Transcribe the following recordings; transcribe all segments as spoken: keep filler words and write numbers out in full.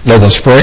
Let us pray.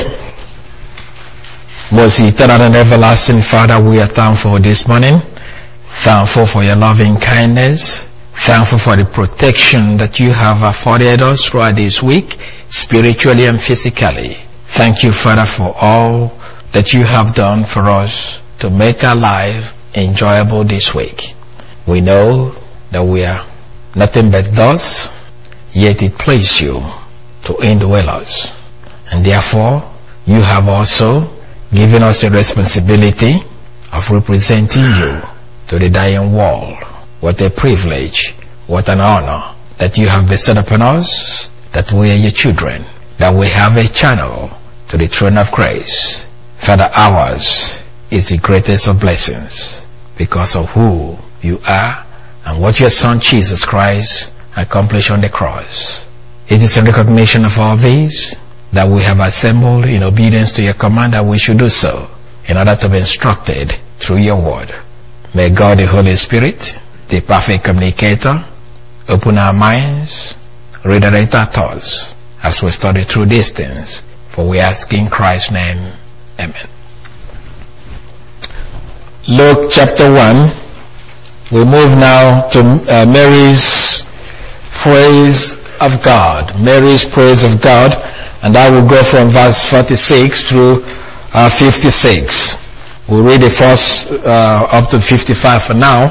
Most eternal and everlasting Father, we are thankful this morning. Thankful for your loving kindness. Thankful for the protection that you have afforded us throughout this week, spiritually and physically. Thank you, Father, for all that you have done for us to make our life enjoyable this week. We know that we are nothing but dust, yet it pleases you to indwell us. And therefore, you have also given us a responsibility of representing you to the dying world. What a privilege, what an honor that you have bestowed upon us, that we are your children, that we have a channel to the throne of grace. Father, ours is the greatest of blessings because of who you are and what your Son Jesus Christ accomplished on the cross. It is in recognition of all these that we have assembled in obedience to your command that we should do so in order to be instructed through your word. May God the Holy Spirit, the perfect communicator, open our minds, redirect our thoughts as we study through these things. For we ask in Christ's name, amen. Luke chapter one. We move now to uh, Mary's praise of God. Mary's praise of God. And I will go from verse forty-six through uh, fifty-six. We'll read the first uh, up to fifty-five for now.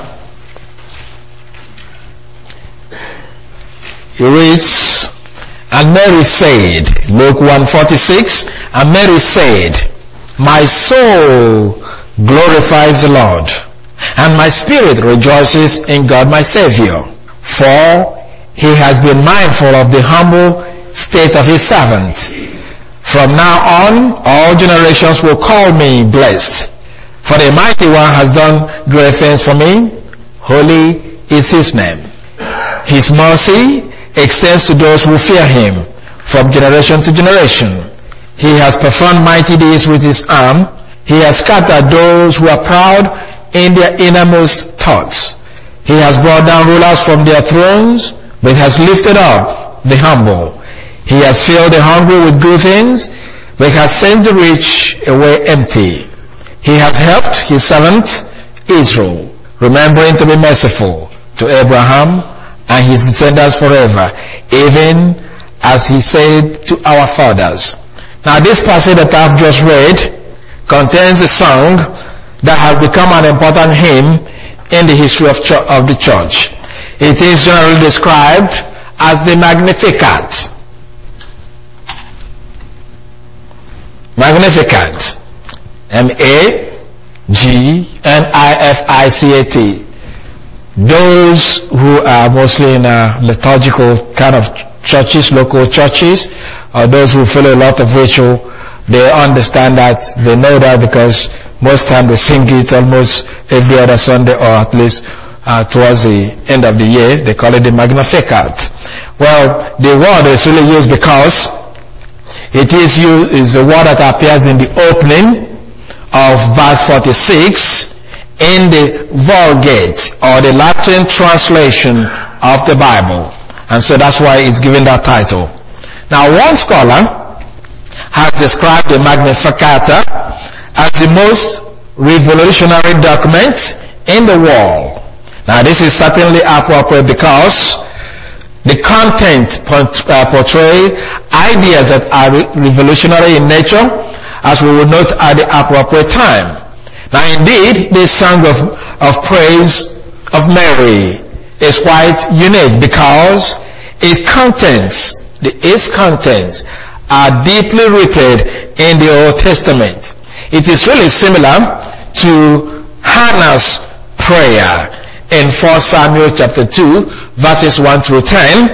It reads, and Mary said, Luke one forty-six, and Mary said, my soul glorifies the Lord, and my spirit rejoices in God my Savior, for he has been mindful of the humble state of his servant. From now on, all generations will call me blessed. For the mighty one has done great things for me. Holy is his name. His mercy extends to those who fear him from generation to generation. He has performed mighty deeds with his arm. He has scattered those who are proud in their innermost thoughts. He has brought down rulers from their thrones, but has lifted up the humble. He has filled the hungry with good things, but has sent the rich away empty. He has helped his servant Israel, remembering to be merciful to Abraham and his descendants forever, even as he said to our fathers. Now this passage that I've just read contains a song that has become an important hymn in the history of, ch- of the church. It is generally described as the Magnificat. Magnificat. M A G N I F I C A T. Those who are mostly in a liturgical kind of churches, local churches, or those who follow a lot of ritual, they understand that, they know that because most time they sing it almost every other Sunday, or at least uh, towards the end of the year. They call it the Magnificat. Well, the word is really used because it is used, is the word that appears in the opening of verse forty-six in the Vulgate, or the Latin translation of the Bible. And so that's why it's given that title. Now one scholar has described the Magnificat as the most revolutionary document in the world. Now this is certainly appropriate because the content portray ideas that are revolutionary in nature, as we will note at the appropriate time. Now indeed, this song of, of praise of Mary is quite unique because it contains, the, its contents are deeply rooted in the Old Testament. It is really similar to Hannah's prayer in First Samuel chapter two, verses one through ten,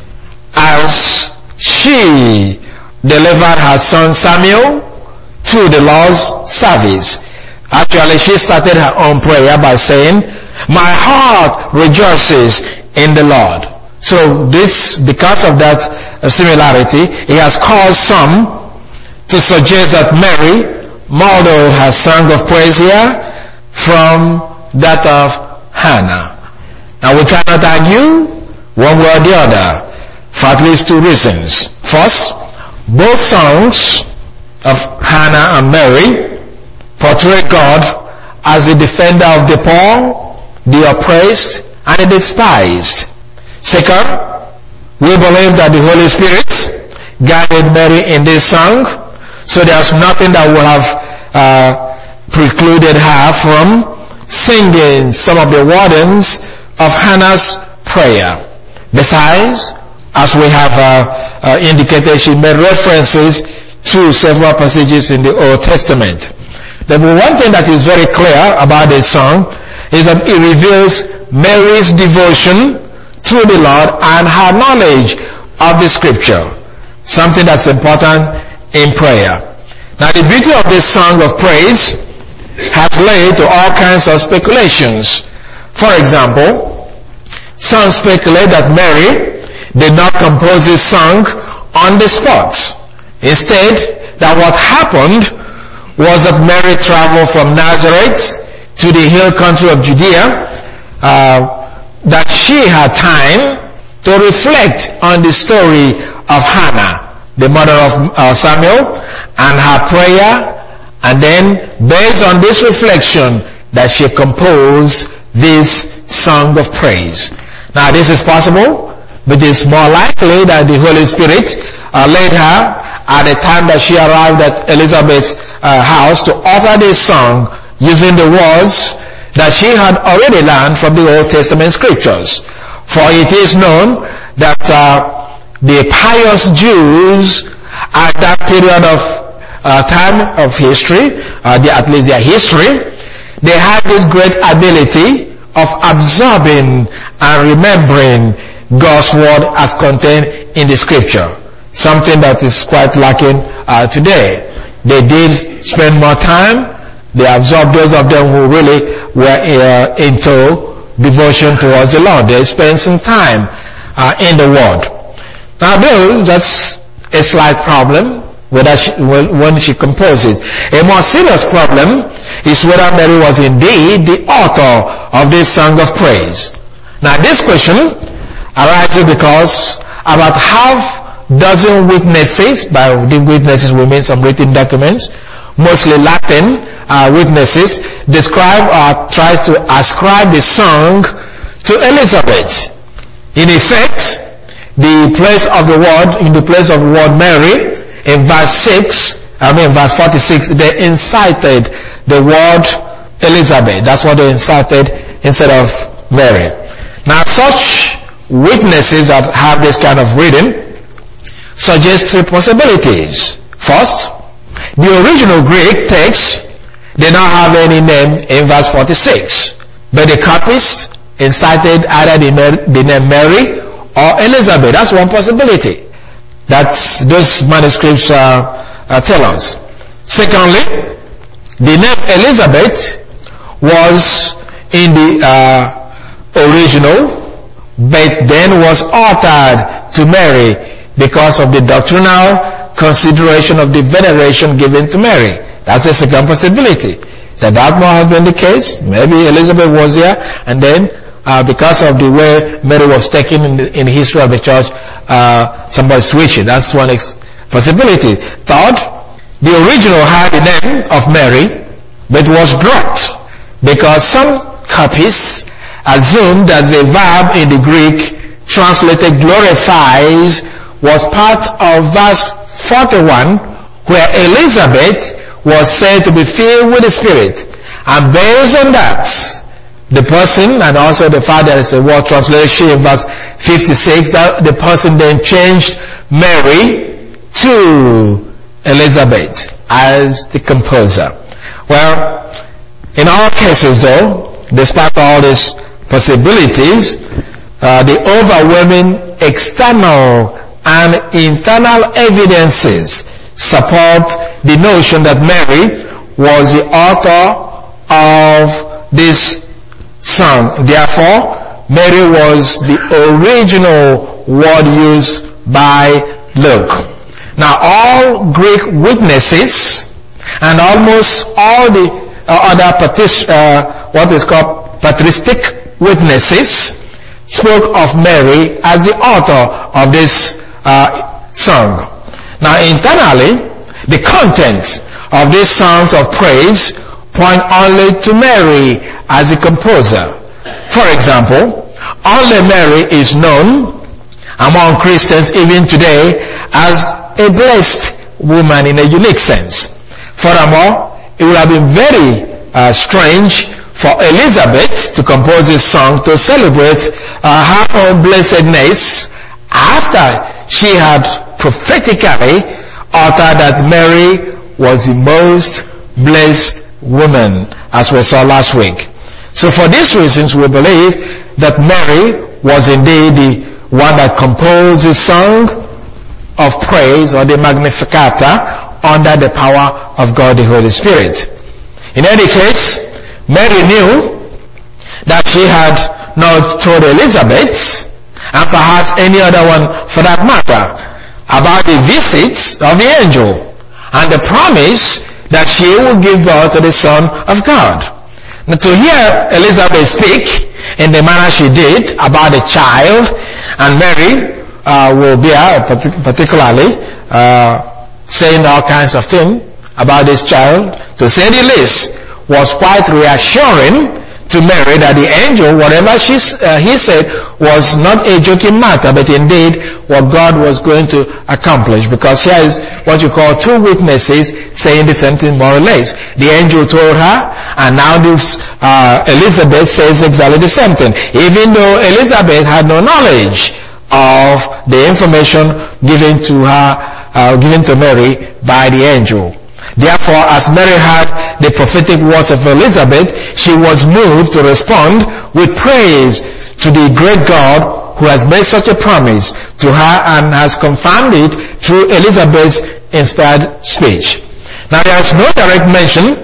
as she delivered her son Samuel to the Lord's service. Actually, she started her own prayer by saying, my heart rejoices in the Lord. So this, because of that similarity, it has caused some to suggest that Mary modeled her song of praise here from that of Hannah. Now we cannot argue one way or the other for at least two reasons. First, Both songs of Hannah and Mary portray God as the defender of the poor, the oppressed, and the despised. Second, we believe that the Holy Spirit guided Mary in this song, so there's nothing that would have uh, precluded her from singing some of the wordings of Hannah's prayer. Besides, as we have uh, uh, indicated, she made references to several passages in the Old Testament. The one thing that is very clear about this song is that it reveals Mary's devotion to the Lord and her knowledge of the Scripture, something that's important in prayer. Now, the beauty of this song of praise has led to all kinds of speculations. For example, some speculate that Mary did not compose this song on the spot. Instead, that what happened was that Mary traveled from Nazareth to the hill country of Judea, uh, that she had time to reflect on the story of Hannah, the mother of uh, Samuel, and her prayer, and then based on this reflection that she composed this song of praise. Now, this is possible, but it's more likely that the Holy Spirit uh, led her at the time that she arrived at Elizabeth's uh, house to utter this song using the words that she had already learned from the Old Testament scriptures. For it is known that uh, the pious Jews at that period of uh, time of history, uh, the, at least their history, they had this great ability of absorbing and remembering God's word as contained in the scripture, something that is quite lacking uh, today. They did spend more time. They absorbed those of them who really were uh, into devotion towards the Lord. They spent some time uh, in the Word. Now, though, that's a slight problem whether she, when she composed it. A more serious problem is whether Mary was indeed the author of this song of praise. Now, this question arises because about half dozen witnesses, by the witnesses we mean some written documents, mostly Latin uh, witnesses, describe or try to ascribe the song to Elizabeth. In effect, the place of the word, in the place of the word Mary, in verse six, I mean verse forty-six, they incited the word Elizabeth. That's what they incited instead of Mary. Now, such witnesses that have this kind of reading suggest three possibilities. First, the original Greek text did not have any name in verse forty-six, but the copyist incited either the, the name Mary or Elizabeth. That's one possibility that those manuscripts uh, uh, tell us. Secondly, the name Elizabeth was in the uh, original, but then was altered to Mary because of the doctrinal consideration of the veneration given to Mary. That's the second possibility. That that might have been the case. Maybe Elizabeth was there, and then uh, because of the way Mary was taken in the, in the history of the church, uh, somebody switched it. That's one ex- possibility. Third, the original had the name of Mary, but was dropped because some copies assumed that the verb in the Greek translated glorifies was part of verse forty-one, where Elizabeth was said to be filled with the Spirit. And based on that, the person, and also the fact that it's a word translation in verse fifty-six, that the person then changed Mary to Elizabeth as the composer. Well, in all cases though, despite all these possibilities, uh, the overwhelming external and internal evidences support the notion that Mary was the author of this song. Therefore, Mary was the original word used by Luke. Now, all Greek witnesses and almost all the uh, other patris- uh, what is called patristic witnesses spoke of Mary as the author of this uh, song. Now internally, the content of these songs of praise point only to Mary as a composer. For example, only Mary is known among Christians even today as a blessed woman in a unique sense. Furthermore, it would have been very uh, strange for Elizabeth to compose a song to celebrate uh, her own blessedness after she had prophetically uttered that Mary was the most blessed woman, as we saw last week. So for these reasons, we believe that Mary was indeed the one that composed the song of praise, or the Magnificat, under the power of God the Holy Spirit. In any case, Mary knew that she had not told Elizabeth, and perhaps any other one for that matter, about the visit of the angel and the promise that she would give birth to the Son of God. Now, to hear Elizabeth speak in the manner she did about the child, and Mary uh, will be uh, particularly uh, saying all kinds of things about this child, to say the least, was quite reassuring to Mary that the angel, whatever she, uh, he said, was not a joking matter, but indeed what God was going to accomplish. Because here is what you call two witnesses saying the same thing more or less. The angel told her, and now this uh, Elizabeth says exactly the same thing. Even though Elizabeth had no knowledge of the information given to her, uh, given to Mary by the angel. Therefore, as Mary heard the prophetic words of Elizabeth, she was moved to respond with praise to the great God who has made such a promise to her and has confirmed it through Elizabeth's inspired speech. Now, there is no direct mention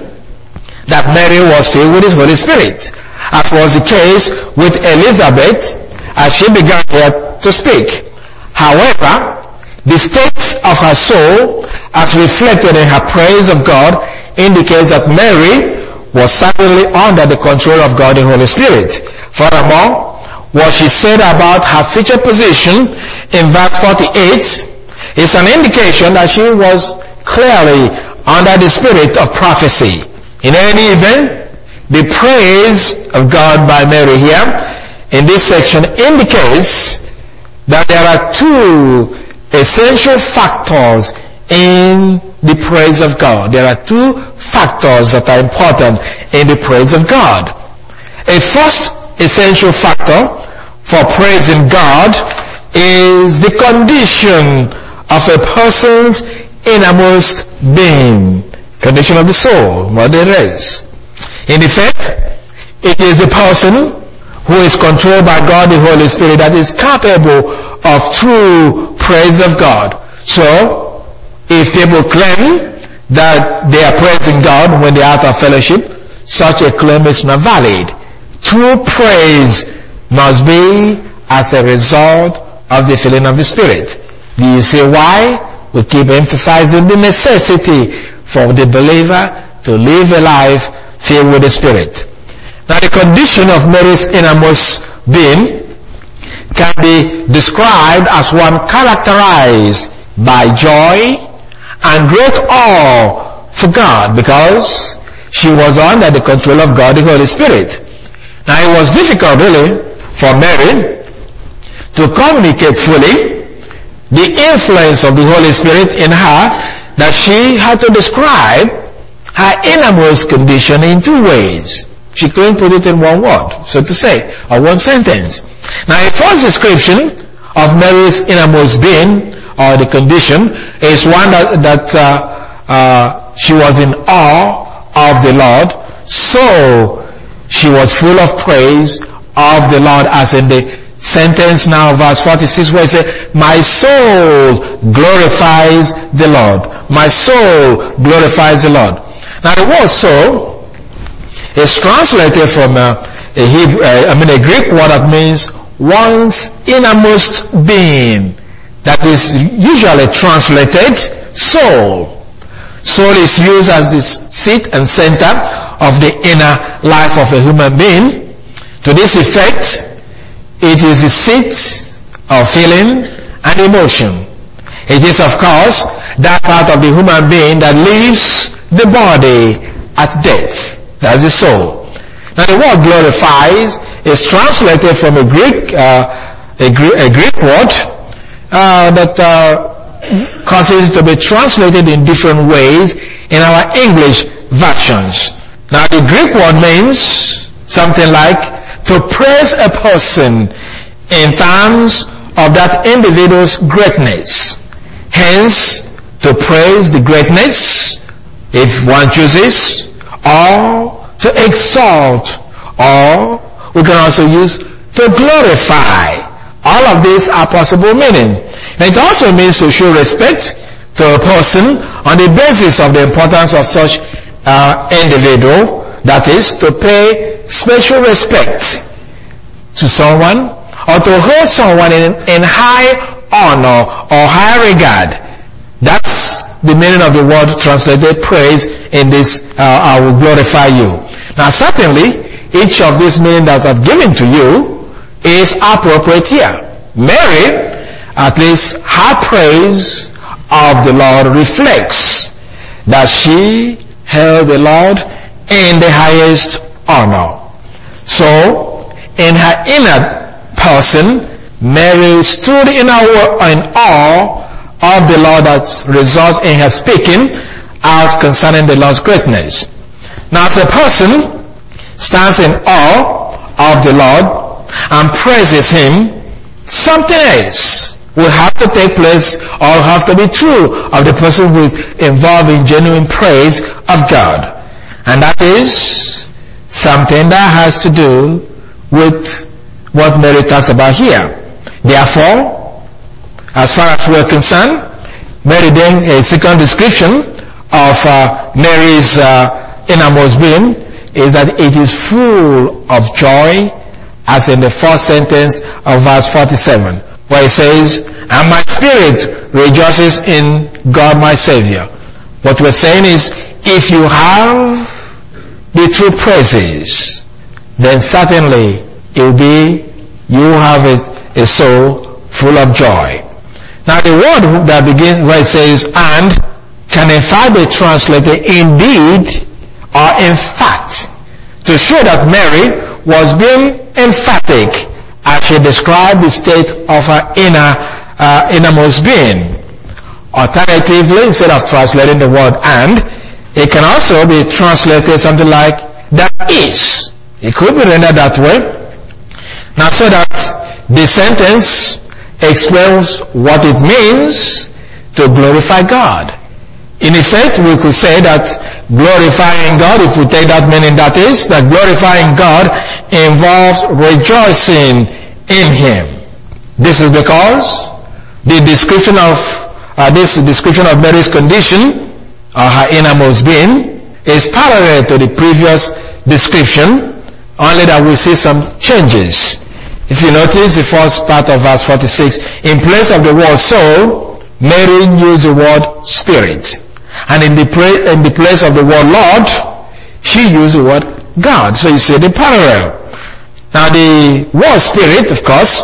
that Mary was filled with the Holy Spirit, as was the case with Elizabeth as she began here to speak. However, the state of her soul, as reflected in her praise of God, indicates that Mary was certainly under the control of God the Holy Spirit. Furthermore, what she said about her future position in verse forty-eight is an indication that she was clearly under the spirit of prophecy. In any event, the praise of God by Mary here in this section indicates that there are two essential factors in the praise of God. There are two factors that are important in the praise of God. A first essential factor for praising God is the condition of a person's innermost being, condition of the soul, what it is. In effect, it is a person who is controlled by God the Holy Spirit that is capable of true praise of God. So, if people claim that they are praising God when they are out of fellowship, such a claim is not valid. True praise must be as a result of the filling of the Spirit. Do you see why we keep emphasizing the necessity for the believer to live a life filled with the Spirit? Now, the condition of Mary's innermost being can be described as one characterized by joy and great awe for God, because she was under the control of God the Holy Spirit. Now, it was difficult really for Mary to communicate fully the influence of the Holy Spirit in her, that she had to describe her innermost condition in two ways. She couldn't put it in one word, so to say, or one sentence. Now, a first description of Mary's innermost being, or the condition, is one that, that uh, uh, she was in awe of the Lord, so she was full of praise of the Lord, as in the sentence now, verse forty-six, where it says, my soul glorifies the Lord. My soul glorifies the Lord. Now, the word soul is translated from uh, a Hebrew, uh, I mean a Greek word that means one's innermost being. That is usually translated soul. Soul is used as the seat and center of the inner life of a human being. To this effect, it is the seat of feeling and emotion. It is, of course, that part of the human being that leaves the body at death. That's the soul. Now the word glorifies is translated from a Greek, uh, a, Greek a Greek word uh, that uh, causes it to be translated in different ways in our English versions. Now the Greek word means something like to praise a person in terms of that individual's greatness. Hence, to praise the greatness, if one chooses, or to exalt, or we can also use to glorify. All of these are possible meaning. And it also means to show respect to a person on the basis of the importance of such uh, individual. That is, to pay special respect to someone, or to hold someone in, in high honor or high regard. That's the meaning of the word translated praise in this, uh, I will glorify you. Now certainly, each of these meanings that I've given to you is appropriate here. Mary, at least her praise of the Lord reflects that she held the Lord in the highest honor. So, in her inner person, Mary stood in, our, in awe of the Lord that results in her speaking out concerning the Lord's greatness. Now, as a person stands in awe of the Lord and praises Him, something else will have to take place or have to be true of the person who is involved in genuine praise of God. And that is something that has to do with what Mary talks about here. Therefore, as far as we're concerned, Mary then, a second description of uh, Mary's uh, innermost being is that it is full of joy, as in the first sentence of verse forty-seven, where it says, and my spirit rejoices in God my Savior. What we're saying is, if you have the true praises, then certainly it will be, you have a, a soul full of joy. Now the word that begins where it says and can in fact be translated indeed or in fact, to show that Mary was being emphatic as she described the state of her inner uh, innermost being. Alternatively, instead of translating the word and, it can also be translated something like that is. It could be rendered that way. Now, so that the sentence explains what it means to glorify God. In effect, we could say that glorifying God, if we take that meaning, that is, that glorifying God involves rejoicing in Him. This is because the description of, uh, this description of Mary's condition, or her innermost being, is parallel to the previous description, only that we see some changes. If you notice the first part of verse forty-six, in place of the word soul, Mary used the word spirit. And in the, pra- in the place of the word Lord, she used the word God. So you see the parallel. Now the word spirit, of course,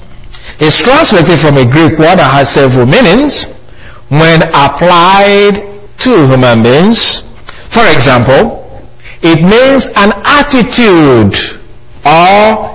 is translated from a Greek word that has several meanings when applied to human beings. For example, it means an attitude or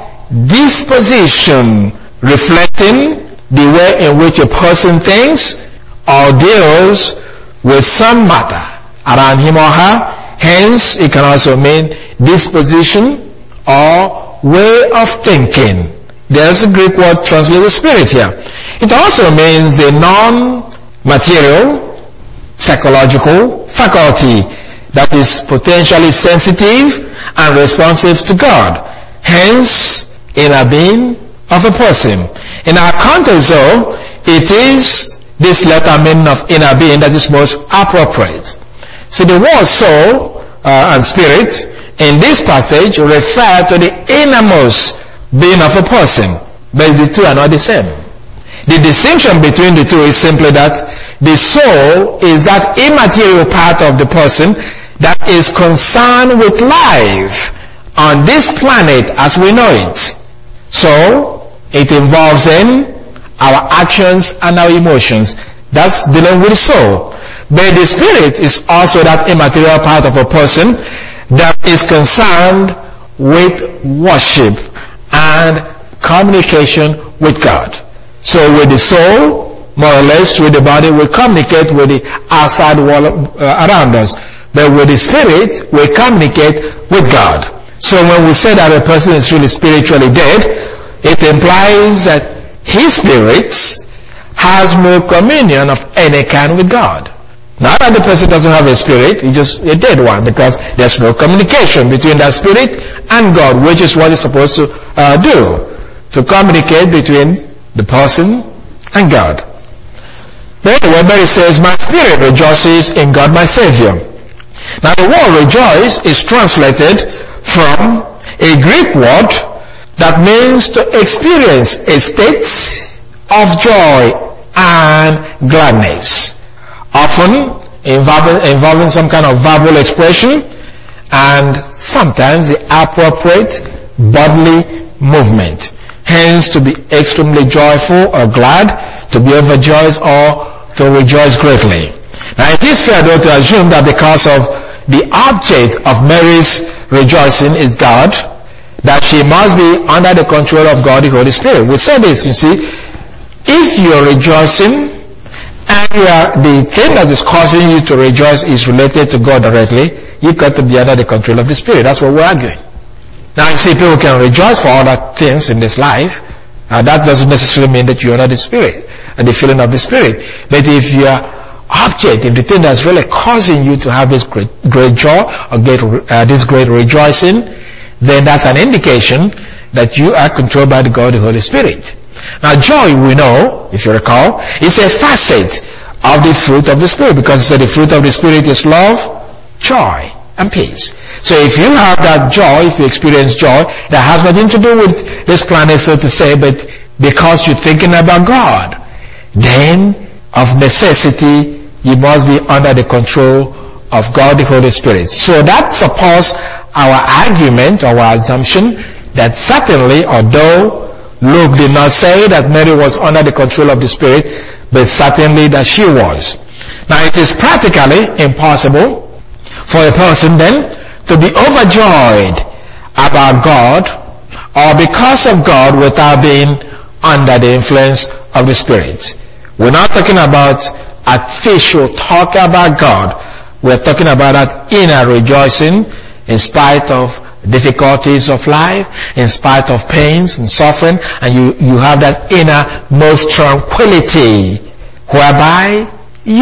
disposition reflecting the way in which a person thinks or deals with some matter around him or her. Hence, it can also mean disposition or way of thinking. There's a Greek word translated spirit here. It also means the non-material, psychological faculty that is potentially sensitive and responsive to God. Hence, inner being of a person. In our context though, it is this letter meaning of inner being that is most appropriate. So the word soul uh, and spirit in this passage refer to the innermost being of a person, but the two are not the same. The distinction between the two is simply that the soul is that immaterial part of the person that is concerned with life on this planet as we know it. So, it involves in our actions and our emotions. That's dealing with the soul. But the spirit is also that immaterial part of a person that is concerned with worship and communication with God. So with the soul, more or less, with the body, we communicate with the outside world uh, around us. But with the spirit, we communicate with God. So when we say that a person is really spiritually dead, it implies that his spirit has no communion of any kind with God. Not that the person doesn't have a spirit, he's just a dead one, because there's no communication between that spirit and God, which is what it's supposed to uh, do, to communicate between the person and God. But anyway, Mary says, my spirit rejoices in God my Savior. Now the word rejoice is translated from a Greek word that means to experience a state of joy and gladness, often involving, involving some kind of verbal expression and sometimes the appropriate bodily movement. Hence, to be extremely joyful or glad, to be overjoyed or to rejoice greatly. Now it is fair though to assume that because of the object of Mary's rejoicing is God, that she must be under the control of God, the Holy Spirit. We say this, you see, if you're rejoicing and you are, the thing that is causing you to rejoice is related to God directly, you've got to be under the control of the Spirit. That's what we're arguing. Now you see, people can rejoice for other things in this life, and that doesn't necessarily mean that you're under the Spirit and the feeling of the Spirit. But if your object, if the thing that's really causing you to have this great, great joy or get uh, this great rejoicing, then that's an indication that you are controlled by the God, the Holy Spirit. Now joy, we know, if you recall, is a facet of the fruit of the Spirit, because it said the fruit of the Spirit is love, joy, and peace. So if you have that joy, if you experience joy, that has nothing to do with this planet, so to say, but because you're thinking about God, then of necessity you must be under the control of God, the Holy Spirit. So that supports our argument, our assumption, that certainly, although Luke did not say that Mary was under the control of the Spirit, but certainly that she was. Now it is practically impossible for a person then to be overjoyed about God or because of God without being under the influence of the Spirit. We're not talking about artificial talk about God. We're talking about that inner rejoicing in spite of difficulties of life, in spite of pains and suffering, and you, you have that innermost tranquility whereby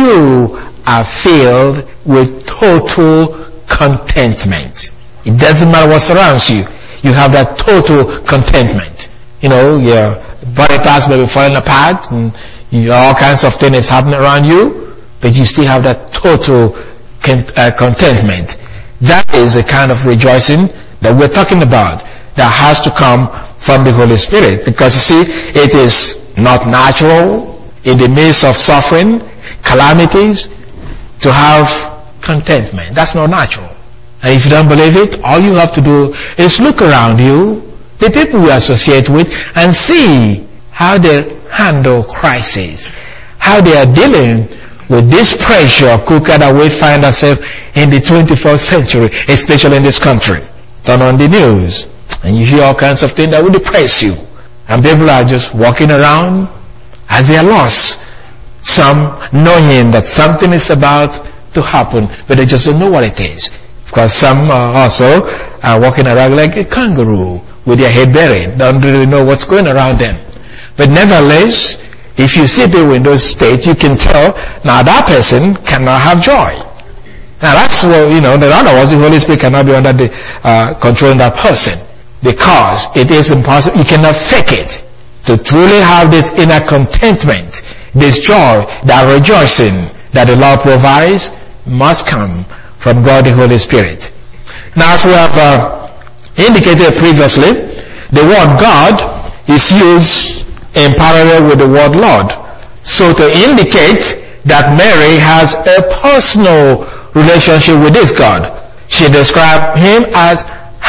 you are filled with total contentment. It doesn't matter what surrounds you. You have that total contentment. You know, your body parts may be falling apart and you, all kinds of things happening around you, but you still have that total con- uh, contentment. That is a kind of rejoicing that we're talking about, that has to come from the Holy Spirit. Because you see, it is not natural in the midst of suffering, calamities, to have contentment. That's not natural. And if you don't believe it, all you have to do is look around you, the people you associate with, and see how they handle crises, how they are dealing with this pressure cooker that we find ourselves in the twenty-first century, especially in this country. Turn on the news and you hear all kinds of things that will depress you, and people are just walking around as they are lost, some knowing that something is about to happen, but they just don't know what it is, because some uh, also are walking around like a kangaroo with their head buried, don't really know what's going around them. But nevertheless, if you see people in those states, you can tell, now that person cannot have joy. Now that's what, you know, in other words, the Holy Spirit cannot be under the uh, control of that person, because it is impossible, you cannot fake it. To truly have this inner contentment, this joy, that rejoicing that the Lord provides must come from God the Holy Spirit. Now as we have uh, indicated previously, the word God is used in parallel with the word Lord. So to indicate that Mary has a personal relationship with this God, she described him as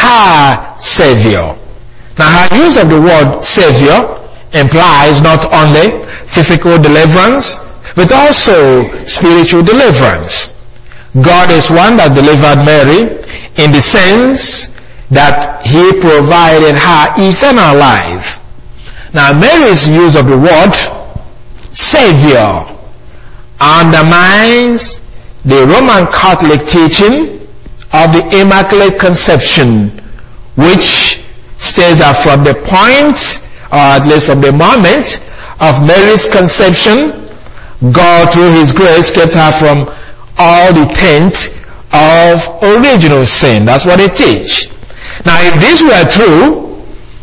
her Savior. Now her use of the word Savior implies not only physical deliverance, but also spiritual deliverance. God is one that delivered Mary in the sense that he provided her eternal life. Now, Mary's use of the word Savior undermines the Roman Catholic teaching of the Immaculate Conception, which states that from the point, or at least from the moment of Mary's conception, God, through his grace, kept her from all the taint of original sin. That's what they teach. Now, if this were true,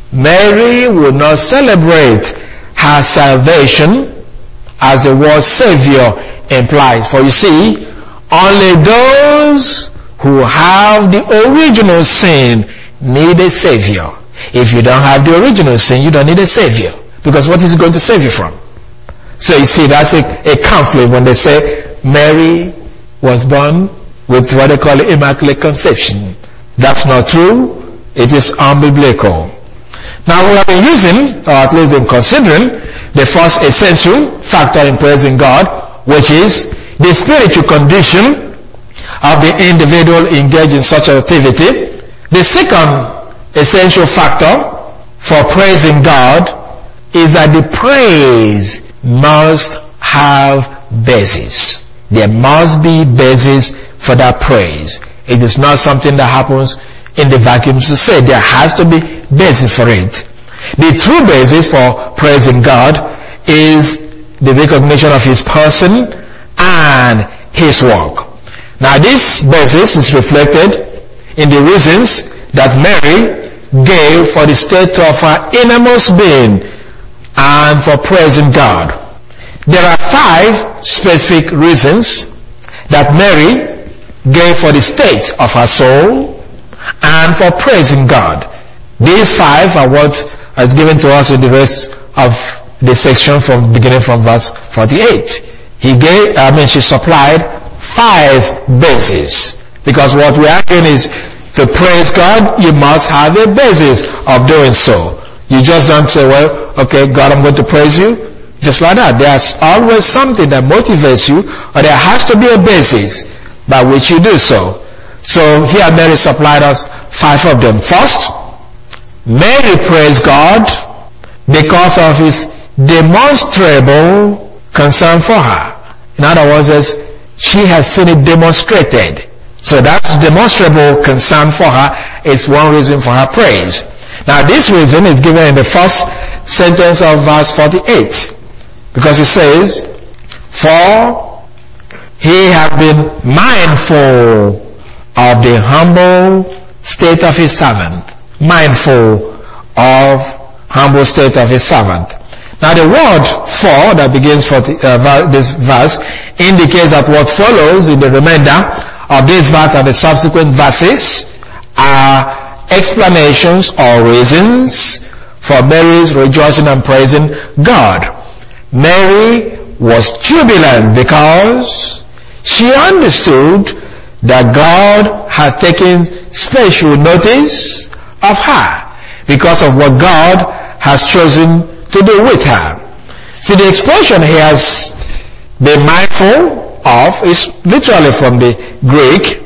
Mary would not celebrate her salvation as the word Savior implies. For you see, only those who have the original sin need a Savior. If you don't have the original sin, you don't need a Savior. Because what is he going to save you from? So you see, that's a, a conflict when they say Mary was born with what they call Immaculate Conception. That's not true. It is unbiblical. Now we have been using, or at least been considering, the first essential factor in praising God, which is the spiritual condition of the individual engaged in such activity. The second essential factor for praising God is that the praise must have basis. There must be basis for that praise. It is not something that happens in the vacuum to say. There has to be basis for it. The true basis for praising God is the recognition of his person and his work. Now this basis is reflected in the reasons that Mary gave for the state of her innermost being and for praising God. There are five specific reasons that Mary gave for the state of her soul and for praising God. These five are what is given to us in the rest of the section from beginning from verse forty-eight. He gave, I mean, she supplied five bases. Because what we are doing is to praise God, you must have a basis of doing so. You just don't say, well, okay, God, I'm going to praise you. Just like that. There's always something that motivates you, or there has to be a basis by which you do so. So here Mary supplied us five of them. First, Mary praised God because of his demonstrable concern for her. In other words, she has seen it demonstrated. So that demonstrable concern for her is one reason for her praise. Now this reason is given in the first sentence of verse forty-eight. Because it says, for he has been mindful of the humble state of his servant. Mindful of humble state of his servant. Now the word for that begins for the, uh, this verse indicates that what follows in the remainder of this verse and the subsequent verses are explanations or reasons for Mary's rejoicing and praising God. Mary was jubilant because she understood that God had taken special notice of her because of what God has chosen to do with her. See, the expression he has been mindful of is literally from the Greek.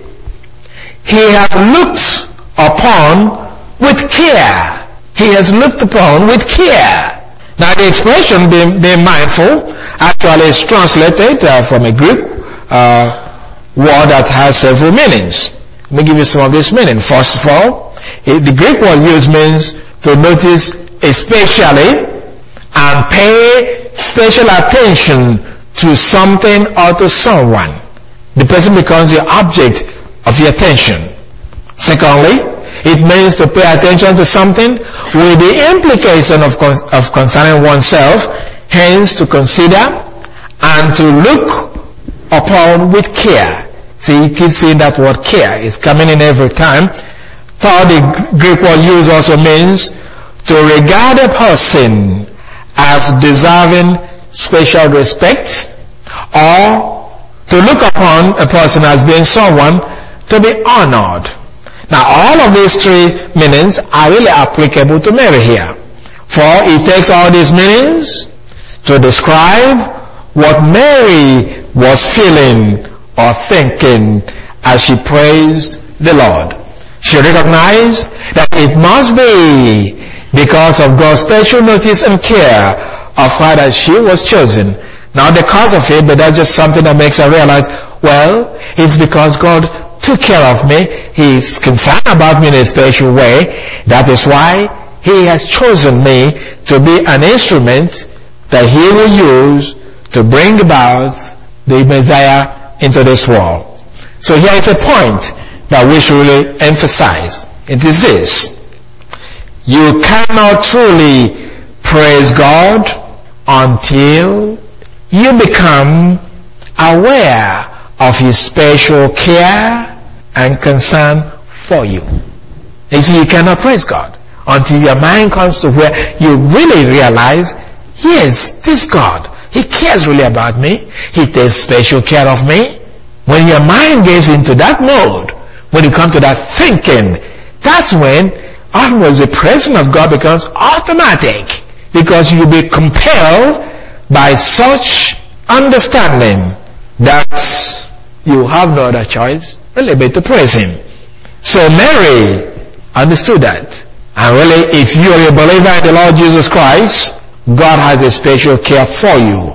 He has looked upon with care. He has looked upon with care. Now the expression being, being mindful actually is translated uh, from a Greek uh, word that has several meanings. Let me give you some of this meaning. First of all, it, the Greek word used means to notice especially and pay special attention to something or to someone. The person becomes the object of your attention. Secondly, it means to pay attention to something with the implication of, of concerning oneself, hence to consider and to look upon with care. See, you keep seeing that word care. It's coming in every time. Third, the Greek word used also means to regard a person as deserving special respect, or to look upon a person as being someone to be honored. Now all of these three meanings are really applicable to Mary here. For it takes all these meanings to describe what Mary was feeling or thinking as she praised the Lord. She recognized that it must be because of God's special notice and care of her that she was chosen. Not the cause of it, but that's just something that makes her realize, well, it's because God took care of me. He's concerned about me in a special way. That is why He has chosen me to be an instrument that He will use to bring about the Messiah into this world. So here is a point that we should really emphasize. It is this. You cannot truly praise God until you become aware of His special care and concern for you. You see, you cannot praise God until your mind comes to where you really realize, yes, this God, He cares really about me. He takes special care of me. When your mind gets into that mode, when you come to that thinking, that's when almost the presence of God becomes automatic, because you'll be compelled by such understanding that you have no other choice really but to praise Him. So Mary understood that. And really, if you are a believer in the Lord Jesus Christ, God has a special care for you.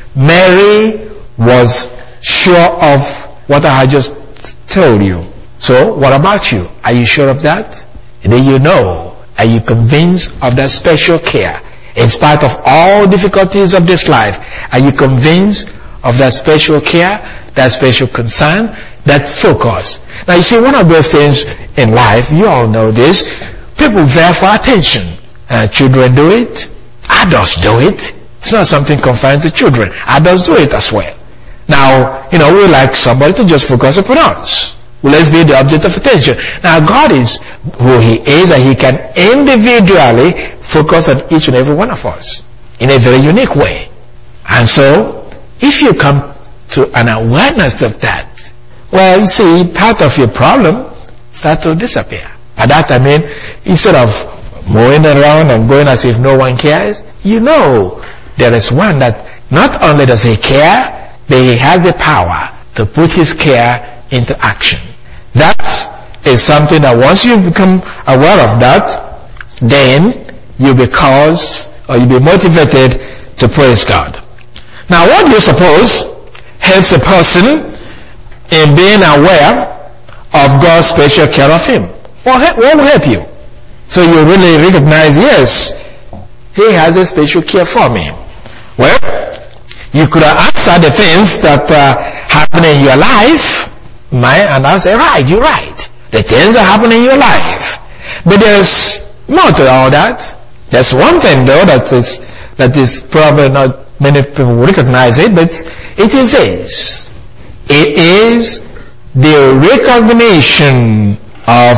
Mary was sure of what I had just told you. So, what about you? Are you sure of that? Do you know? Are you convinced of that special care? In spite of all difficulties of this life, are you convinced of that special care, that special concern, that focus? Now, you see, one of those things in life, you all know this, people vie for attention. Uh, children do it. Adults do it. It's not something confined to children. Adults do it as well. Now, you know, we like somebody to just focus upon us. Well, let's be the object of attention. Now, God is who He is, and He can individually focus on each and every one of us in a very unique way. And so, if you come to an awareness of that, well, you see, part of your problem starts to disappear. At that, I mean, instead of moving around and going as if no one cares, you know there is one that not only does He care, but He has the power to put His care into action. That is something that once you become aware of that, then you be caused or you be motivated to praise God. Now, what do you suppose helps a person in being aware of God's special care of him? What will help you? So you really recognize, yes, He has a special care for me. Well, you could answer the things that uh, happen in your life, my, and I'll say, right, you're right. The things that happen in your life. But there's more to all that. There's one thing though that is, that is probably not many people recognize it, but it is this. It is the recognition of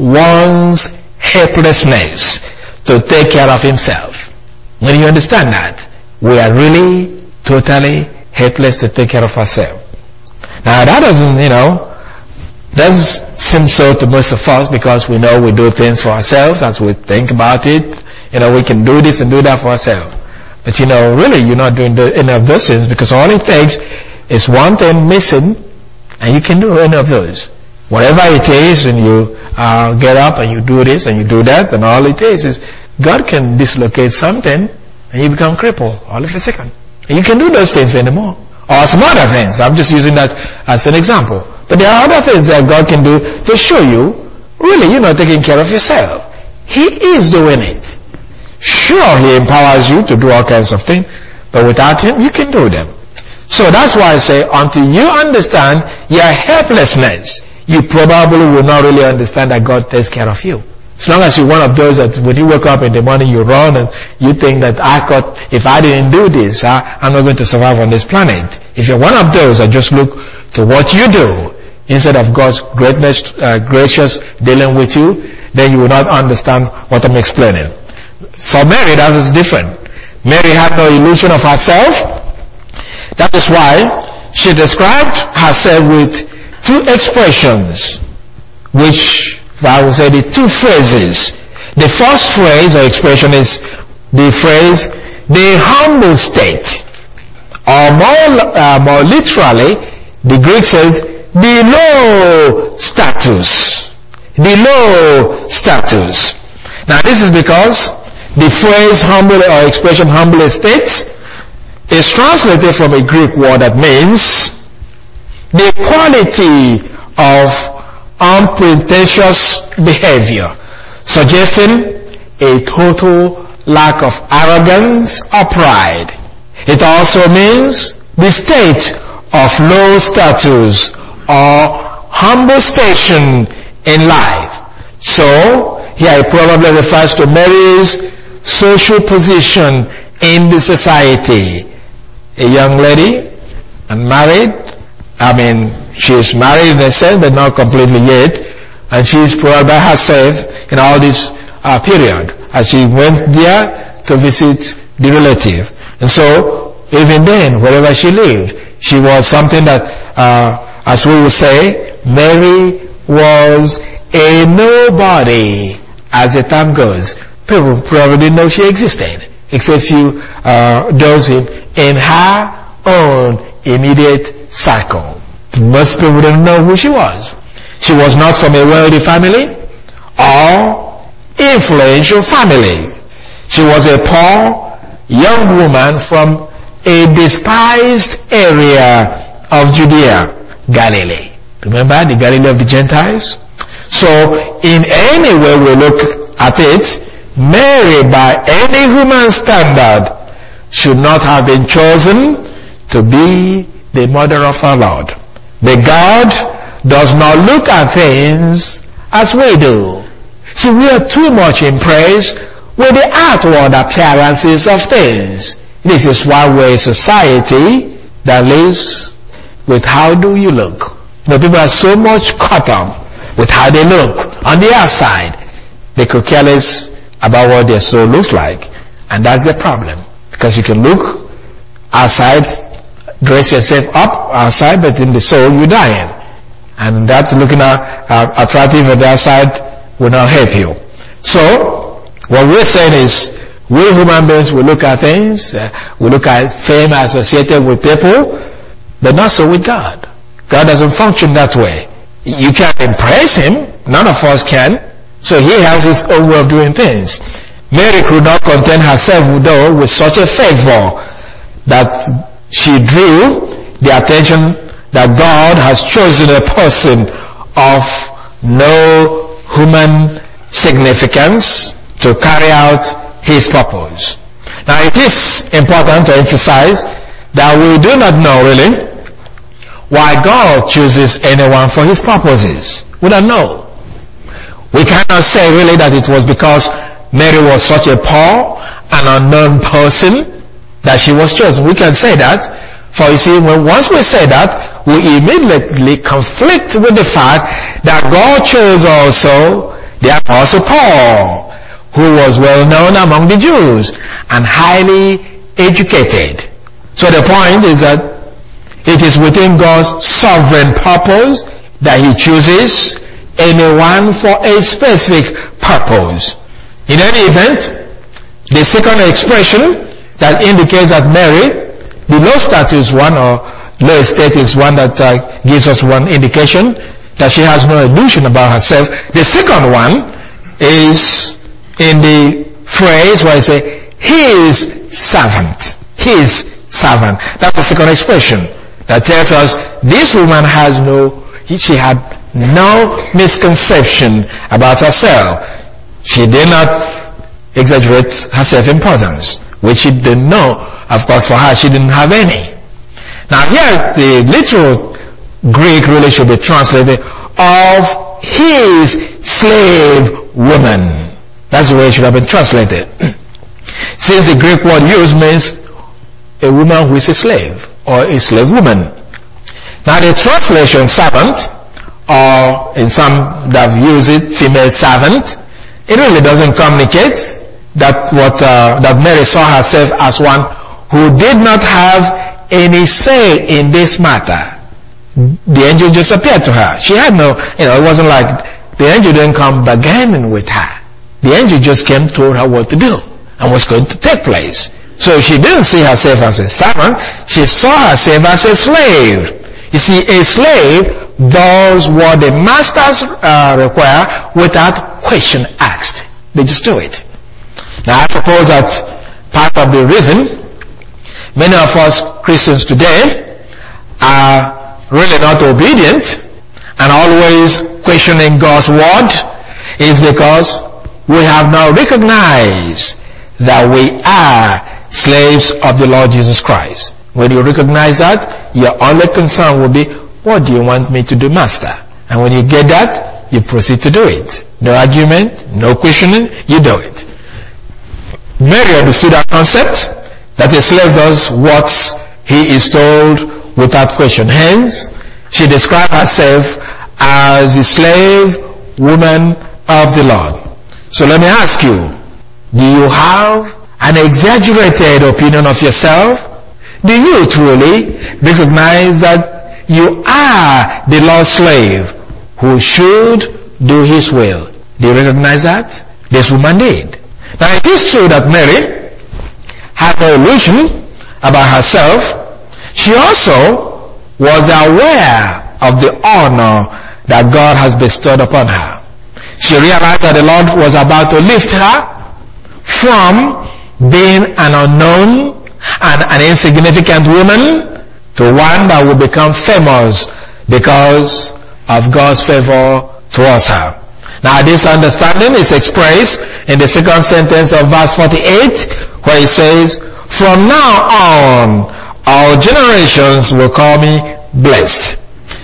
one's helplessness to take care of himself. When you understand that, we are really totally helpless to take care of ourselves. Now that doesn't, you know, does seem so to most of us because we know we do things for ourselves as we think about it. You know, we can do this and do that for ourselves. But you know, really you're not doing the, any of those things because all it takes is one thing missing and you can do any of those. Whatever it is, and you uh, get up and you do this and you do that, and all it is is God can dislocate something and you become crippled all of a second. And you can do those things anymore. Or some other things. I'm just using that as an example. But there are other things that God can do to show you, really, you're not taking care of yourself. He is doing it. Sure, He empowers you to do all kinds of things, but without Him, you can do them. So that's why I say, until you understand your helplessness, you probably will not really understand that God takes care of you. As long as you're one of those that when you wake up in the morning, you run and you think that I got, if I didn't do this, I, I'm not going to survive on this planet. If you're one of those that just look to what you do instead of God's greatness, uh, gracious dealing with you, then you will not understand what I'm explaining. For Mary, that is different. Mary had no illusion of herself. That is why she described herself with two expressions, which I would say the two phrases. The first phrase or expression is the phrase, the humble state Or more, uh, more literally, the Greek says, below status. Below status. Now this is because the phrase humble or expression humble estate is translated from a Greek word that means the quality of unpretentious behavior, suggesting a total lack of arrogance or pride. It also means the state of low status or humble station in life. So, here it probably refers to Mary's social position in the society. A young lady, unmarried, I mean, she is married in a sense, but not completely yet, and she is probably by herself in all this uh, period, as she went there to visit the relative. And so, even then, wherever she lived, she was something that, uh, as we would say, Mary was a nobody, as the term goes. People probably didn't know she existed, except few, uh, those in, in her own immediate circle. Most people didn't know who she was. She was not from a wealthy family or influential family. She was a poor young woman from a despised area of Judea, Galilee. Remember the Galilee of the Gentiles? So, in any way we look at it, Mary, by any human standard, should not have been chosen to be the mother of our Lord. But God does not look at things as we do. See, we are too much impressed with the outward appearances of things. This is why we're a society that lives with how do you look. You know, people are so much caught up with how they look on the outside. They could care less about what their soul looks like. And that's the problem. Because you can look outside, dress yourself up outside, but in the soul you're dying. And that looking at, uh, attractive on the outside will not help you. So, what we're saying is, we human beings, we look at things, uh, we look at fame associated with people, but not so with God. God doesn't function that way. You can't impress Him. None of us can. So He has His own way of doing things. Mary could not content herself, though, with such a favor that she drew the attention that God has chosen a person of no human significance to carry out His purpose. Now it is important to emphasize that we do not know really why God chooses anyone for His purposes. We don't know. We cannot say really that it was because Mary was such a poor and unknown person that she was chosen. We can say that, for you see, when once we say that, we immediately conflict with the fact that God chose also the Apostle Paul, who was well known among the Jews and highly educated. So the point is that it is within God's sovereign purpose that He chooses anyone for a specific purpose. In any event, the second expression that indicates that Mary, the low status one or low estate is one that uh, gives us one indication that she has no illusion about herself. The second one is in the phrase where I say, His servant. His servant. That's the second expression that tells us this woman has no, she had no misconception about herself. She did not exaggerate her self-importance, which she didn't know. Of course, for her, she didn't have any. Now here, the literal Greek really should be translated of his slave woman. That's the way it should have been translated. Since the Greek word used means a woman who is a slave, or a slave woman. Now the translation servant, or in some that have used it, female servant, it really doesn't communicate that what uh, that Mary saw herself as one who did not have any say in this matter. The angel just appeared to her. She had no, you know, it wasn't like the angel didn't come bargaining with her. The angel just came, told her what to do and what's going to take place. So she didn't see herself as a servant. She saw herself as a slave. You see, a slave does what the masters uh, require without question asked. They just do it. Now I suppose that part of the reason many of us Christians today are really not obedient and always questioning God's word is because we have now recognized that we are slaves of the Lord Jesus Christ. When you recognize that, your only concern will be, what do you want me to do, Master? And when you get that, you proceed to do it. No argument, no questioning, you do it. Mary understood that concept, that a slave does what he is told without question. Hence, she described herself as a slave woman of the Lord. So let me ask you, do you have an exaggerated opinion of yourself? Do you truly recognize that you are the Lord's slave who should do His will? Do you recognize that? This woman did. Now it is true that Mary had no illusion about herself. She also was aware of the honor that God has bestowed upon her. She realized that the Lord was about to lift her from being an unknown and an insignificant woman to one that will become famous because of God's favor towards her. Now this understanding is expressed in the second sentence of verse forty-eight, where it says, "From now on, all generations will call me blessed."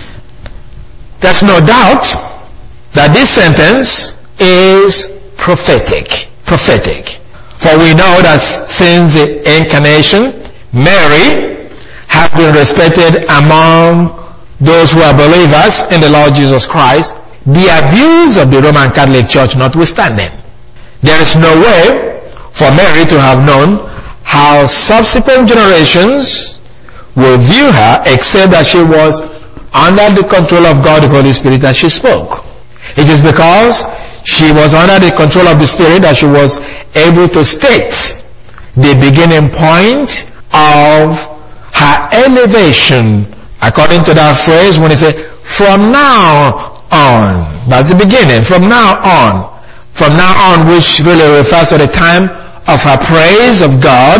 There's no doubt that this sentence is prophetic. Prophetic. For we know that since the incarnation, Mary has been respected among those who are believers in the Lord Jesus Christ, the abuse of the Roman Catholic Church notwithstanding. There is no way for Mary to have known how subsequent generations will view her except that she was under the control of God the Holy Spirit as she spoke. It is because she was under the control of the Spirit that she was able to state the beginning point of her elevation, according to that phrase when it says, "From now on." That's the beginning. From now on. From now on, which really refers to the time of her praise of God,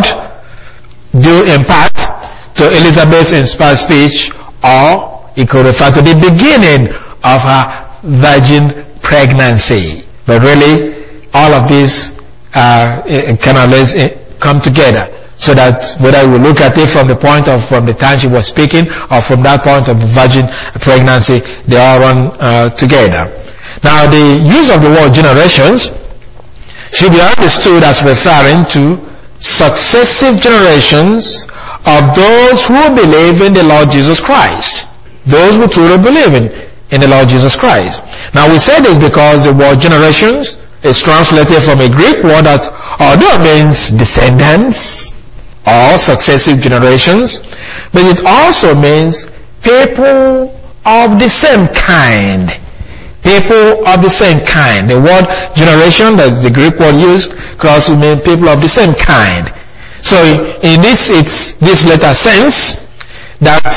due in part to Elizabeth's inspired speech, or it could refer to the beginning of her virgin pregnancy. But really, all of these uh, kind of let's come together, so that whether we look at it from the point of from the time she was speaking, or from that point of virgin pregnancy, they all run uh, together. Now, the use of the word generations should be understood as referring to successive generations of those who believe in the Lord Jesus Christ. Those who truly believe in, in the Lord Jesus Christ. Now we say this because the word generations is translated from a Greek word that although means descendants or successive generations, but it also means people of the same kind. People of the same kind. The word generation, that the Greek word used, could also mean people of the same kind. So in this, it's this latter sense that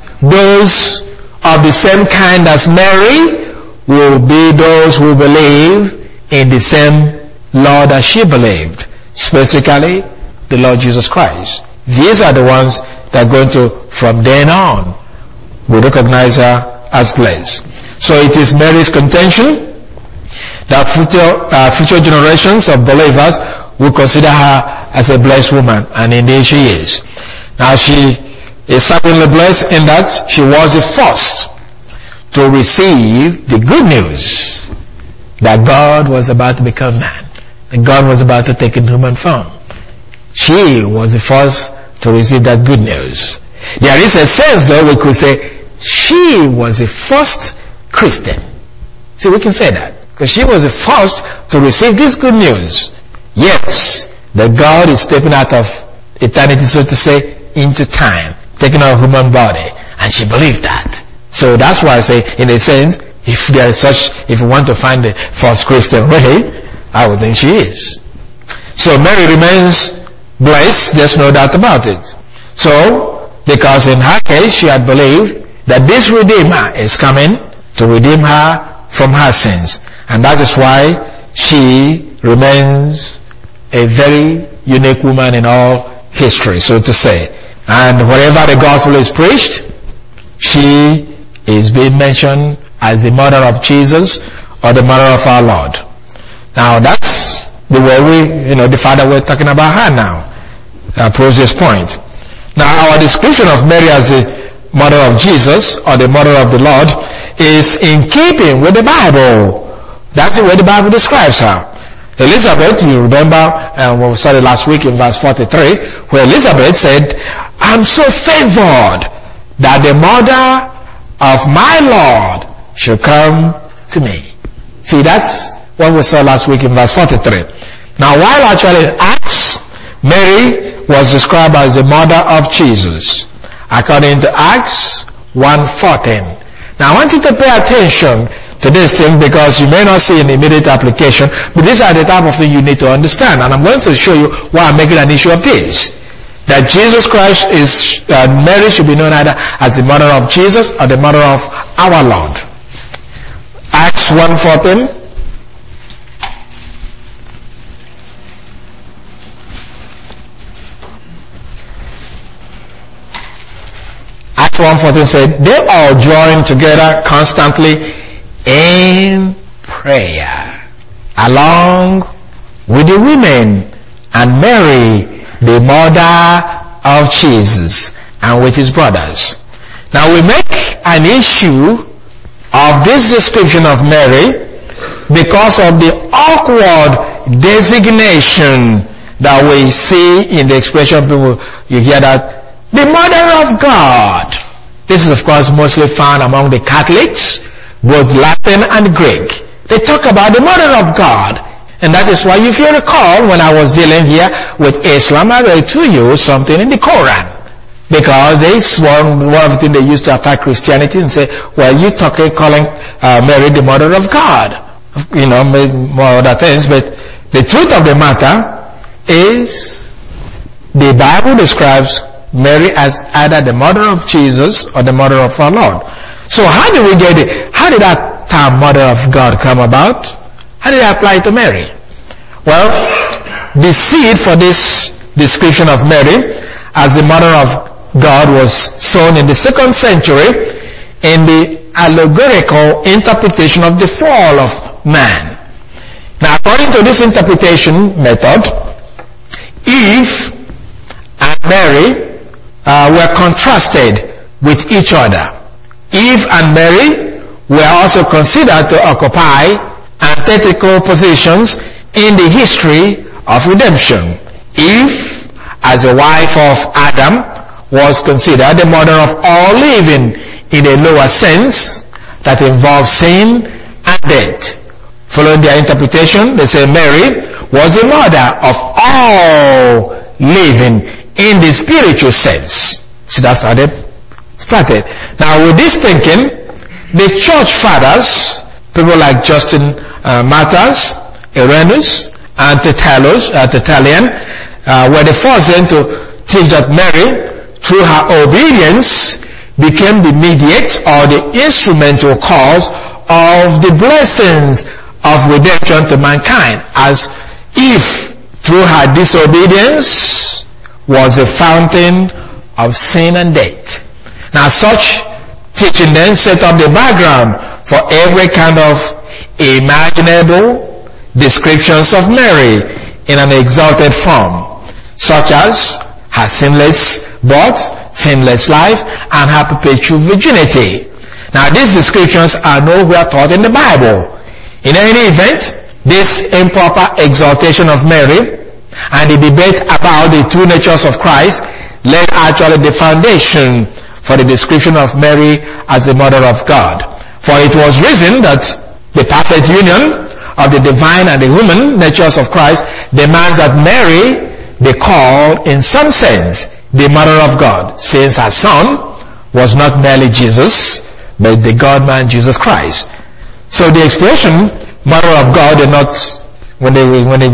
those of the same kind as Mary will be those who believe in the same Lord as she believed, specifically the Lord Jesus Christ. These are the ones that are going to, from then on, we recognize her as blessed. So it is Mary's contention that future, uh, future generations of believers will consider her as a blessed woman, and indeed she is. Now she is certainly blessed in that she was the first to receive the good news that God was about to become man, and God was about to take in human form. She was the first to receive that good news. There is a sense though we could say she was the first Christian. See, we can say that because she was the first to receive this good news. Yes, that God is stepping out of eternity, so to say, into time, taking on a human body, and she believed that. So that's why I say, in a sense, if there is such, if you want to find the first Christian, really, I would think she is. So Mary remains blessed, there's no doubt about it. So, because in her case, she had believed that this Redeemer is coming to redeem her from her sins. And that is why she remains a very unique woman in all history, so to say. And wherever the gospel is preached, she is being mentioned as the mother of Jesus or the mother of our Lord. Now that's the way we, you know, the father we're talking about her now. Uh, proves this point. Now our description of Mary as the mother of Jesus or the mother of the Lord is in keeping with the Bible. That's the way the Bible describes her. Elizabeth, you remember uh, when we studied last week in verse forty-three, where Elizabeth said, I'm so favored that the mother of my Lord should come to me. See, that's what we saw last week in verse forty-three. Now, while actually in Acts, Mary was described as the mother of Jesus, according to Acts one fourteen. Now, I want you to pay attention to this thing because you may not see an immediate application, but these are the type of thing you need to understand. And I'm going to show you why I'm making an issue of this. That Jesus Christ is, uh, Mary should be known either as the mother of Jesus or the mother of our Lord. Acts one fourteen. Acts one fourteen said, they all joined together constantly in prayer, along with the women and Mary, the mother of Jesus, and with his brothers. Now we make an issue of this description of Mary because of the awkward designation that we see in the expression people, you hear that, the mother of God. This is of course mostly found among the Catholics, both Latin and Greek. They talk about the mother of God. And that is why, if you recall, when I was dealing here with Islam, I read to you something in the Quran. Because it's one, one of the things they used to attack Christianity and say, well, you talking, calling uh, Mary the mother of God. You know, more other things. But the truth of the matter is, the Bible describes Mary as either the mother of Jesus or the mother of our Lord. So how did we get it? How did that term mother of God come about? How did it apply to Mary? Well, the seed for this description of Mary as the mother of God was sown in the second century in the allegorical interpretation of the fall of man. Now, according to this interpretation method, Eve and Mary uh, were contrasted with each other. Eve and Mary were also considered to occupy antithetical positions in the history of redemption. Eve, as a wife of Adam, was considered the mother of all living in a lower sense that involves sin and death. Following their interpretation, they say Mary was the mother of all living in the spiritual sense. See, that's how they started. Now, with this thinking, the church fathers, people like Justin uh, Martyrs, Irenaeus, and Tertullian, uh, Tertullian uh, were the first then to teach that Mary, through her obedience, became the mediator or the instrumental cause of the blessings of redemption to mankind, as Eve, through her disobedience, was a fountain of sin and death. Now, such teaching then set up the background for every kind of imaginable descriptions of Mary in an exalted form, such as her sinless birth, sinless life, and her perpetual virginity. Now, these descriptions are nowhere taught in the Bible. In any event, this improper exaltation of Mary and the debate about the two natures of Christ laid actually the foundation for the description of Mary as the mother of God. For it was reasoned that the perfect union of the divine and the human natures of Christ demands that Mary be called, in some sense, the mother of God, since her son was not merely Jesus, but the God-man Jesus Christ. So the expression mother of God did not, when, they, when it was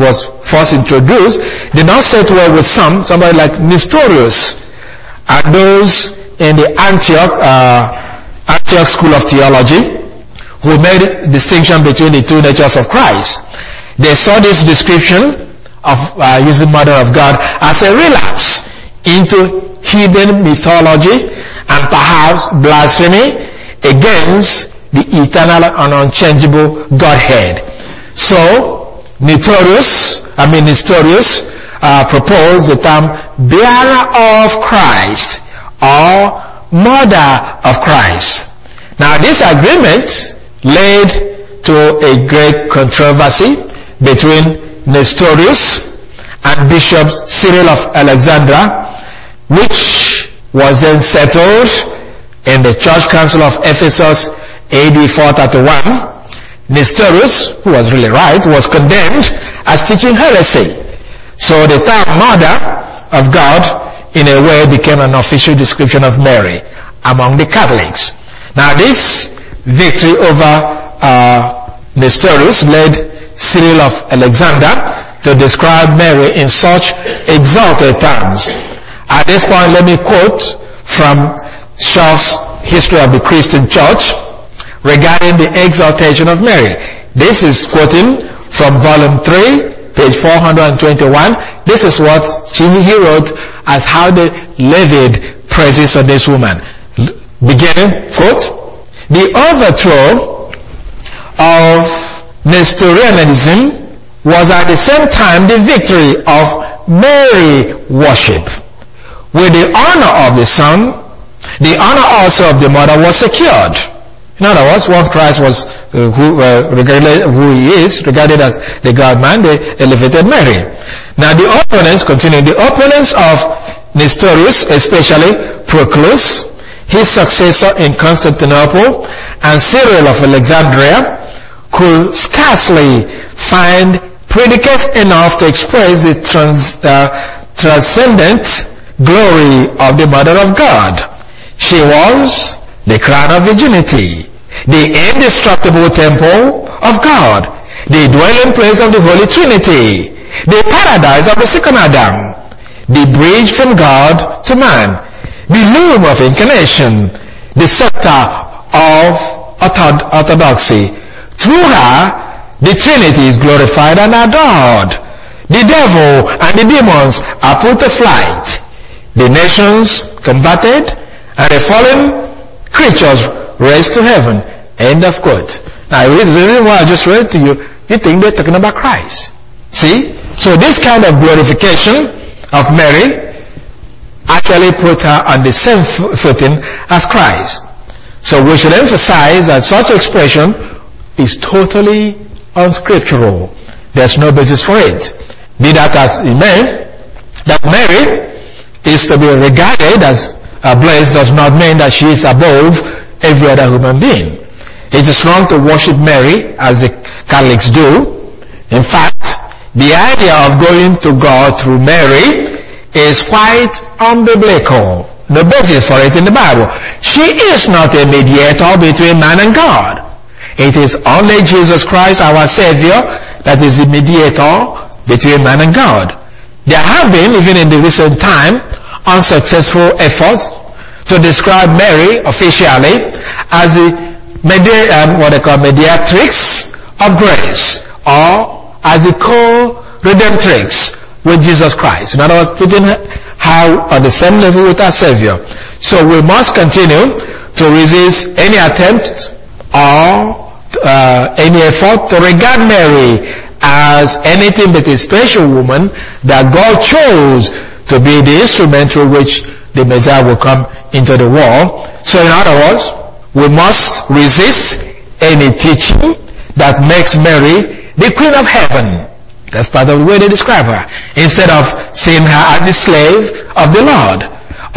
first introduced, did not set well with some, somebody like Nestorius, and those in the Antioch, uh, Antioch School of Theology, who made distinction between the two natures of Christ. They saw this description of uh, using Mother of God as a relapse into hidden mythology and perhaps blasphemy against the eternal and unchangeable Godhead. So, Nestorius, I mean Nestorius, uh, proposed the term bearer of Christ or mother of Christ. Now, this agreement led to a great controversy between Nestorius and Bishop Cyril of Alexandria, which was then settled in the Church Council of Ephesus A D four thirty-one. Nestorius, who was really right, was condemned as teaching heresy. So the term Mother of God in a way became an official description of Mary among the Catholics. Now this victory over uh, Nestorius led Cyril of Alexandria to describe Mary in such exalted terms. At this point, let me quote from Shaw's History of the Christian Church regarding the exaltation of Mary. This is quoting from volume three, page four hundred twenty-one. This is what he wrote as how they levied praises on this woman. Beginning, quote, the overthrow of Nestorianism was at the same time the victory of Mary worship. With the honor of the Son, the honor also of the Mother was secured. In other words, once Christ was uh, who, uh, regarded who he is, regarded as the God-man, they elevated Mary. Now the opponents, continue, the opponents of Nestorius, especially Proclus, his successor in Constantinople, and Cyril of Alexandria, could scarcely find predicates enough to express the trans, uh, transcendent glory of the Mother of God. She was the crown of virginity, the indestructible temple of God, the dwelling place of the Holy Trinity, the paradise of the second Adam, the bridge from God to man, the loom of incarnation, the scepter of orthodoxy. Through her, the Trinity is glorified and adored. The devil and the demons are put to flight. The nations combated and the fallen creatures raised to heaven. End of quote. Now, the reason why I just read to you, you think they're talking about Christ. See? So this kind of glorification of Mary actually put her on the same footing as Christ. So we should emphasize that such expression is totally unscriptural. There's no basis for it. Be that as it may, that Mary is to be regarded as a blessed does not mean that she is above every other human being. It is wrong to worship Mary as the Catholics do. In fact, the idea of going to God through Mary is quite unbiblical. No basis for it in the Bible. She is not a mediator between man and God. It is only Jesus Christ, our Savior, that is the mediator between man and God. There have been, even in the recent time, unsuccessful efforts to describe Mary officially as the medi- um, what they call mediatrix of grace, or as the co-redemptrix with Jesus Christ. In other words, putting her on the same level with our Savior. So we must continue to resist any attempt or uh, any effort to regard Mary as anything but a special woman that God chose to be the instrument through which the Messiah will come into the world. So in other words, we must resist any teaching that makes Mary the Queen of Heaven. That's part of the way they describe her. Instead of seeing her as the slave of the Lord.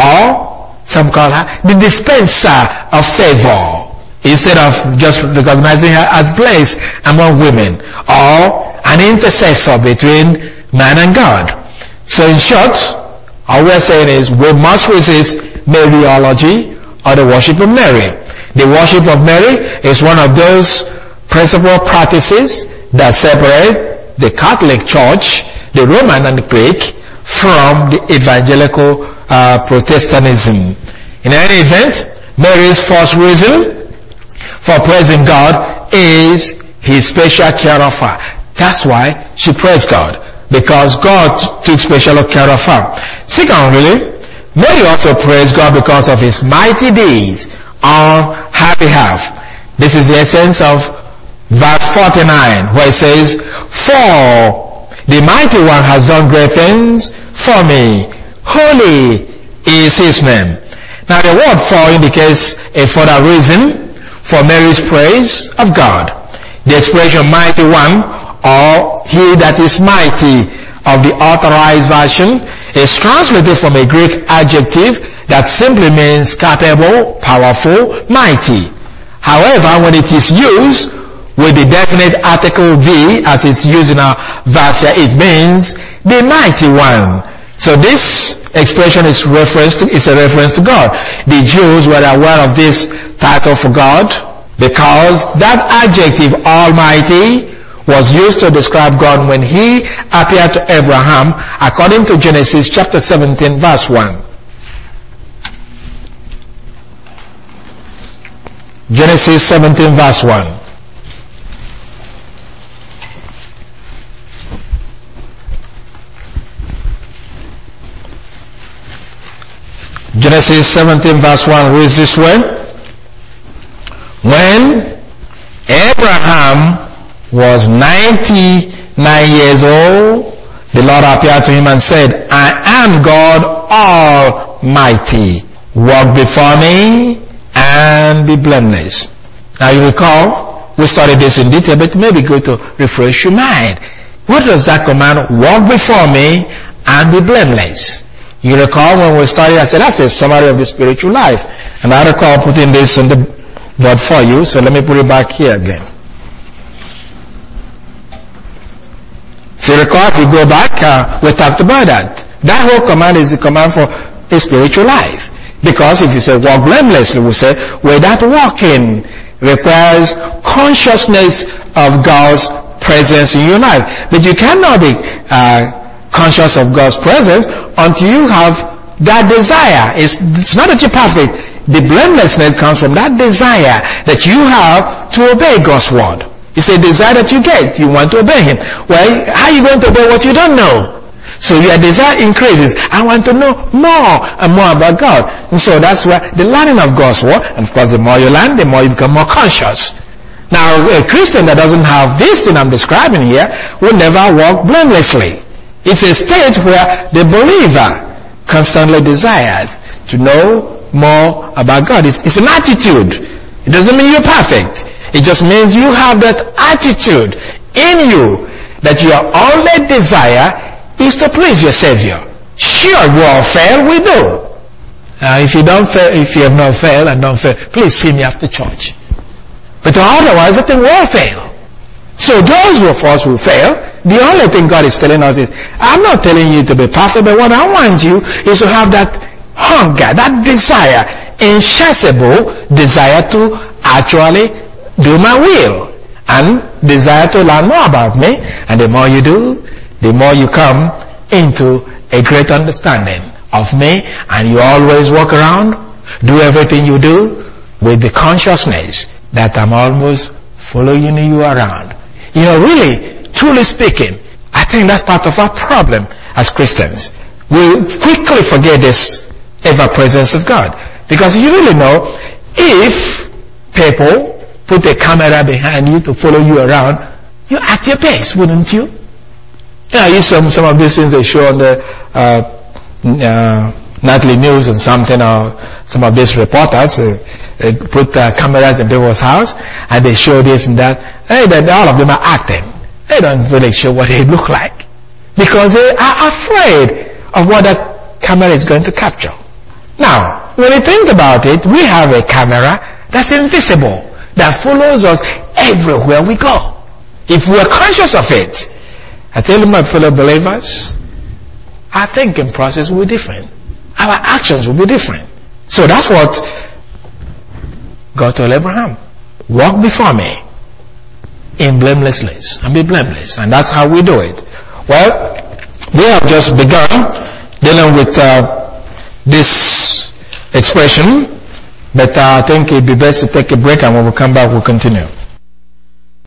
Or, some call her the dispenser of favor. Instead of just recognizing her as blessed among women. Or, an intercessor between man and God. So in short, all we're saying is we must resist Mariology or the worship of Mary. The worship of Mary is one of those principal practices that separate the Catholic Church the Roman and the Greek from the evangelical uh, Protestantism. In any event, Mary's first reason for praising God is his special care of her. That's why she praised God, because God took special care of her. Secondly, Mary also praised God because of his mighty deeds on her behalf. This is the essence of verse forty-nine, where it says, "For the mighty one has done great things for me. Holy is his name." Now the word "for" indicates a further reason for Mary's praise of God. The expression "mighty one" or "he that is mighty" of the Authorized Version is translated from a Greek adjective that simply means capable, powerful, mighty. However, when it is used with the definite article "the" as it's used in our verse here, it means the mighty one. So this expression is reference to, is a reference to God. The Jews were aware of this title for God because that adjective "almighty" was used to describe God when he appeared to Abraham according to Genesis chapter seventeen verse one. Genesis seventeen verse one. Genesis seventeen verse one reads this way: "When Abraham was ninety-nine years old, the Lord appeared to him and said, I am God Almighty. Walk before me and be blameless." Now you recall, we studied this in detail, but maybe good to refresh your mind. What does that command, walk before me and be blameless? You recall when we studied, I said that's a summary of the spiritual life. And I recall putting this on the board for you, so let me put it back here again. If you recall, if you go back, uh, we talked about that. That whole command is the command for a spiritual life. Because if you say walk blamelessly, we say, well, that walking requires consciousness of God's presence in your life. But you cannot be uh, conscious of God's presence until you have that desire. It's, it's not that you're perfect. The blamelessness comes from that desire that you have to obey God's word. It's a desire that you get. You want to obey him. Well, how are you going to obey what you don't know? So your desire increases. I want to know more and more about God. And so that's where the learning of God's word, and of course the more you learn, the more you become more conscious. Now, a Christian that doesn't have this thing I'm describing here will never walk blamelessly. It's a state where the believer constantly desires to know more about God. It's, it's an attitude. It doesn't mean you're perfect. It just means you have that attitude in you that your only desire is to please your Savior. Sure, we all fail, we do. Uh, if you don't fail, if you have not failed and don't fail, please see me after church. But otherwise, I think we all fail. So those of us who fail, the only thing God is telling us is, I'm not telling you to be perfect, but what I want you is to have that hunger, that desire, insatiable desire to actually do my will and desire to learn more about me. And the more you do, the more you come into a great understanding of me, and you always walk around, do everything you do with the consciousness that I'm almost following you around. You know, really, truly speaking, I think that's part of our problem as Christians. We quickly forget this ever-presence of God. Because you really know, if people put a camera behind you to follow you around, you're at your pace, wouldn't you? Yeah, I use some, some of these things they show on the uh, uh, nightly news and something, or some of these reporters, uh, they put uh, cameras in people's house, and they show this and that. Hey, then all of them are acting. They don't really show what they look like, because they are afraid of what that camera is going to capture. Now, when you think about it, we have a camera that's invisible, that follows us everywhere we go. If we're conscious of it, I tell you, my fellow believers, our thinking process will be different. Our actions will be different. So that's what God told Abraham. Walk before me in blamelessness and be blameless. And that's how we do it. Well, We have just begun dealing with uh, this expression, but uh, I think it'd be best to take a break, and when we come back, we'll continue.